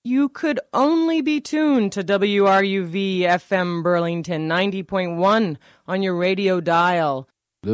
You could only be tuned to WRUV FM Burlington 90.1 on your radio dial.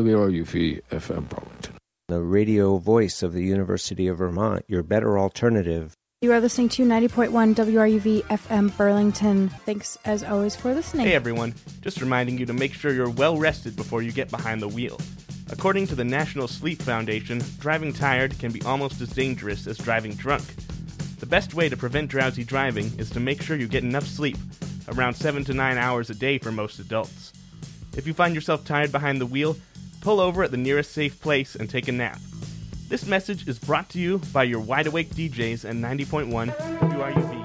WRUV FM Burlington. The radio voice of the University of Vermont, your better alternative. You are listening to 90.1 WRUV FM Burlington. Thanks, as always, for listening. Hey, everyone. Just reminding you to make sure you're well rested before you get behind the wheel. According to the National Sleep Foundation, driving tired can be almost as dangerous as driving drunk. The best way to prevent drowsy driving is to make sure you get enough sleep, around 7 to 9 hours a day for most adults. If you find yourself tired behind the wheel, pull over at the nearest safe place and take a nap. This message is brought to you by your wide-awake DJs at 90.1 WRUV FM.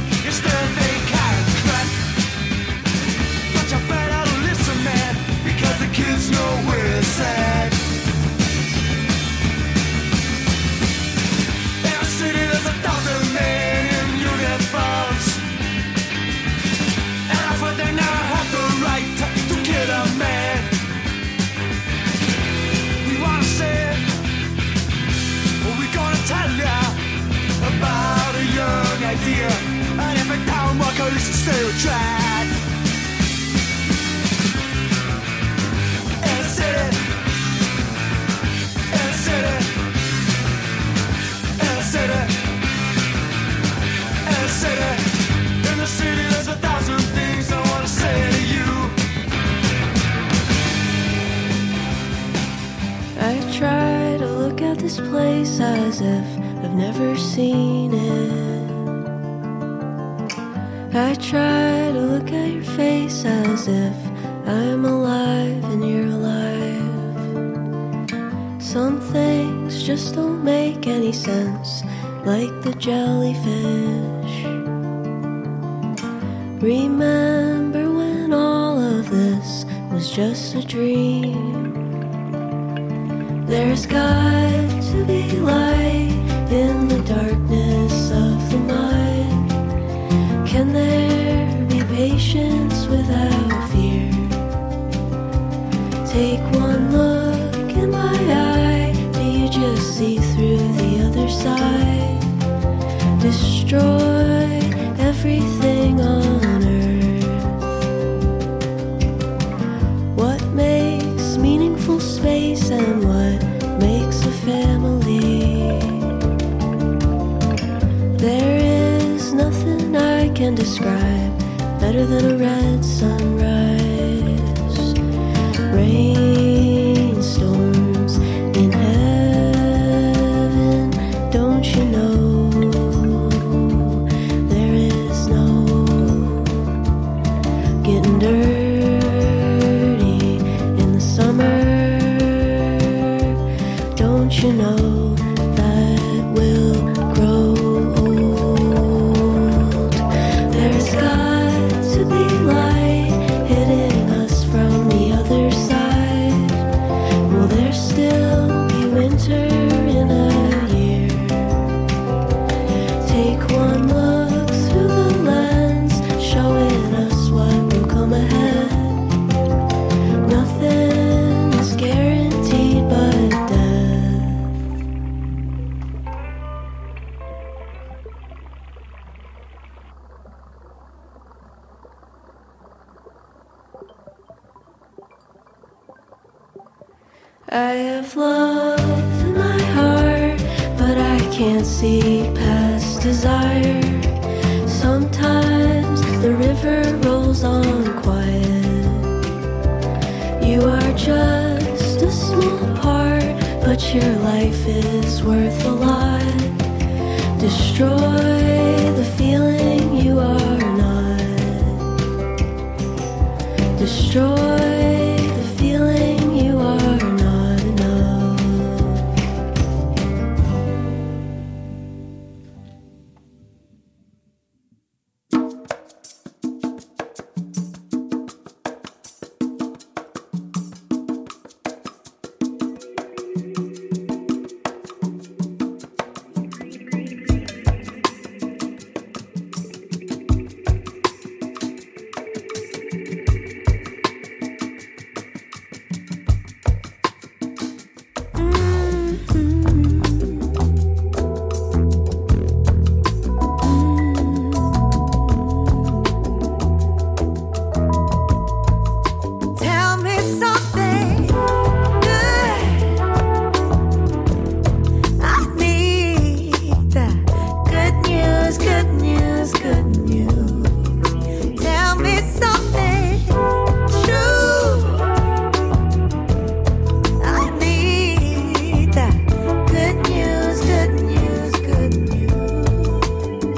Because tell ya about a young idea, and if it don't work, at least stay with track. In the city, in the city, in the city, in the city, in the city, there's 1,000 things I wanna say to you. I try to look at this place as if I've never seen it. I try to look at your face as if I'm alive and you're alive. Some things just don't make any sense, like the jellyfish. Remember when all of this was just a dream? There's got to be light in the darkness of the mind. Can there be patience without fear? Take one look in my eye, do you just see through the other side? Destroy everything on earth. What makes meaningful space and what makes a family? There is nothing I can describe better than a red sunrise. Rainstorms in heaven, don't you know? There is no getting dirty in the summer. Don't you know that we'll grow old? There's got to be light hitting us from the other side. Will there still be winter in a year? Take one look through the lens, showing us what will come ahead. Nothing is guaranteed but death. I have love in my heart, but I can't see past desire. Sometimes the river rolls on quiet. You are just a small part, but your life is worth a lot. Destroy the feeling you are not. Destroy the feeling you are not enough. Tell me something good. I need that good news, good news, good news. Tell me something true. I need that good news, good news, good news.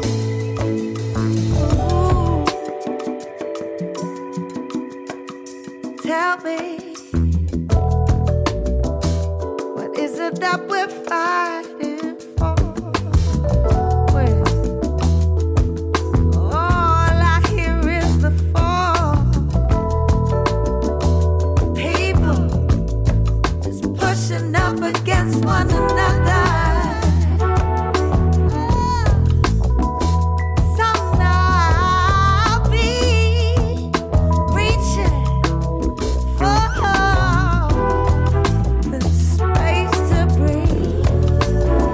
Tell me, what is it that we're fighting for? Well, all I hear is the fall. People just pushing up against one another. Somehow I'll be reaching for the space to breathe.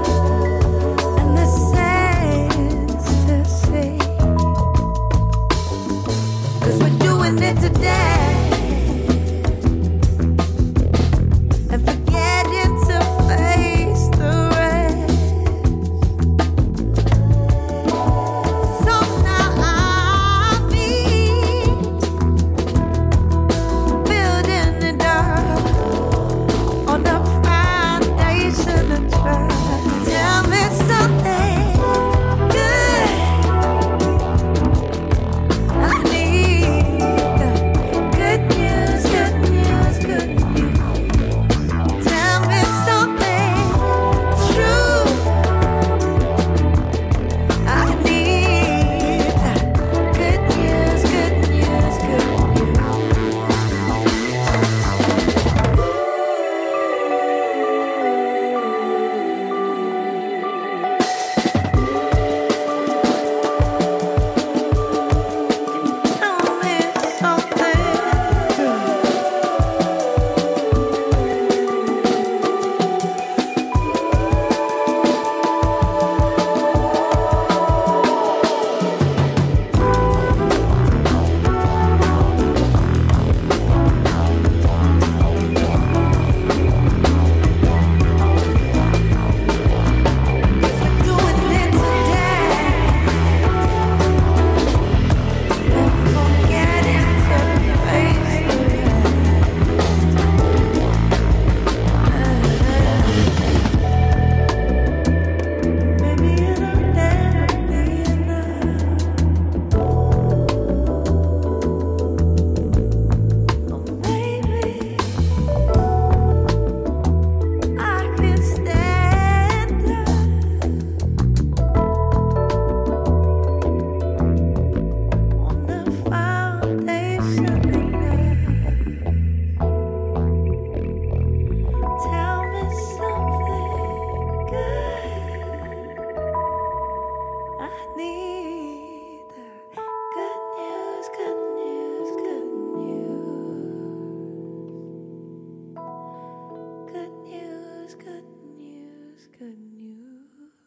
good news.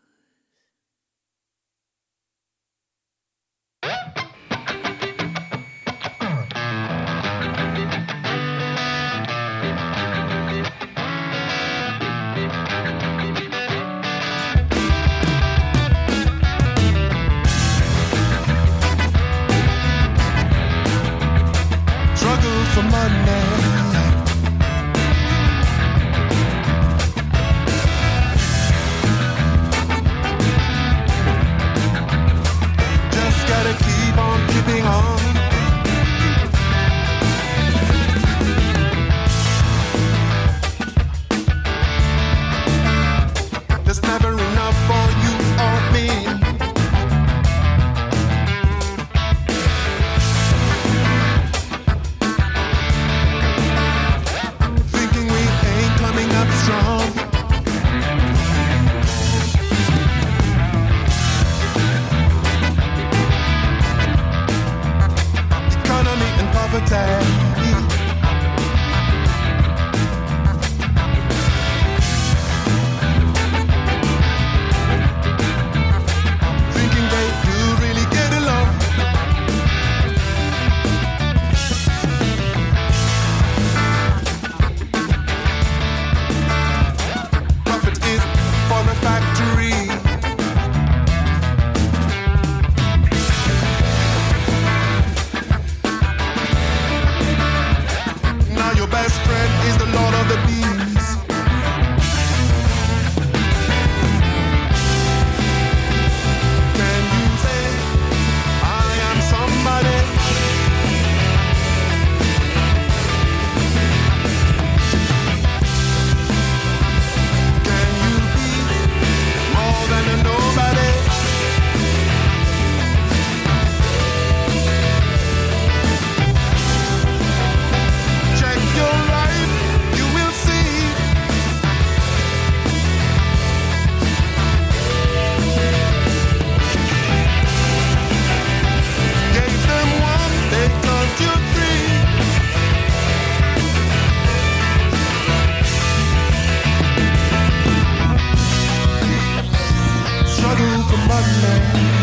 Struggle for money. Just gotta keep on keeping on. There's never enough for you or me. Thinking we ain't coming up strong. Economy and poverty. Thinking they do really get along. Profit is for the factory. Now your best friend is the Lord of the Bees. Can you say I am somebody? Can you be more than a nobody? Check your life, you will see. Gave them one, they taught you three. Struggle for money.